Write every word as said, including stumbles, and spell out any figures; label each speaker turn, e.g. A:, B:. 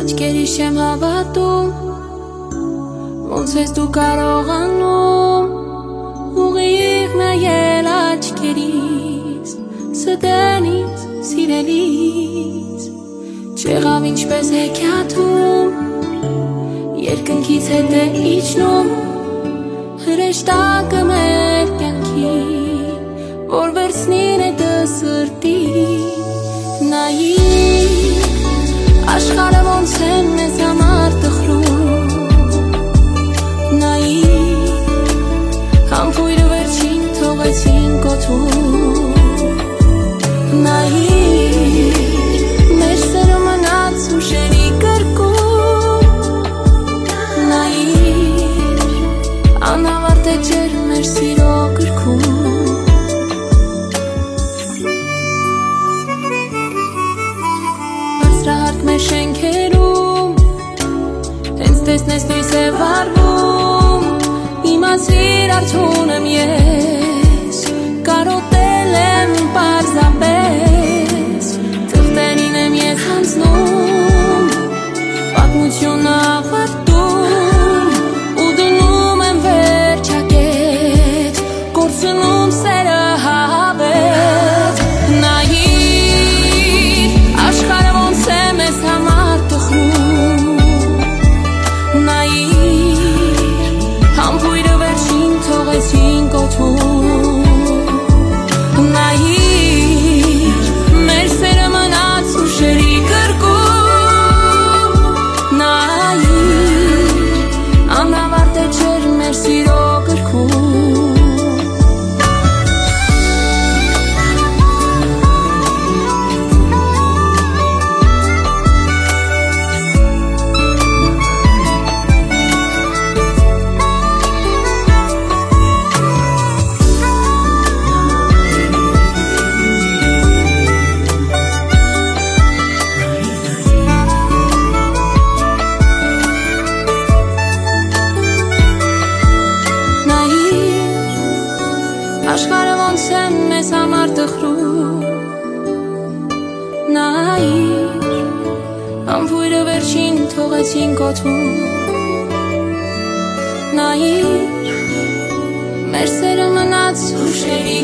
A: աչքերիս չեմ հավատում, ոնց ես դու կարողանում ուղիղ նայել աչքերիս, սդենից, սիրելիս, չեղավ ինչպես հեքիաթում, երկնքից հետ է իջնում, հրեշտակը մեր կյանքի, որ վերցնին է դը սրտի, նայիր, աշխարհը ոնց է մեզ համար տխրում, նայիր, համբույրը վերջին թողեցին կոթում, նայիր, մեր սերը մնաց ուշերի կրկում, նայիր, անավարտ է ջեր մեր սիրո գրքում, հարկ մեր շենքերում, հենց տեսնես լույս է վառվում, իմացիր արթուն եմ ես, կարոտել եմ պարզապես, թղթերին եմ ես հանձնում, պատմություն ավարտում, ու դնում եմ վերջակետ, կորցնում սերը հավետ, նայիր, աշխարհը ոնց է մեզ համար տխրում, նայիր, համբույրը վերջին թողեցին կոթում, նայիր, մեր սերը մնաց ուշերի կրկում, նայիր, անավարտ է ջեր մեր սիրո գրքում, աշխարհը ոնց է մեզ համար տխրում, նայիր, համբույրը վերջին թողեցին կոթում, նայիր, մեր սերը մնաց ուշերի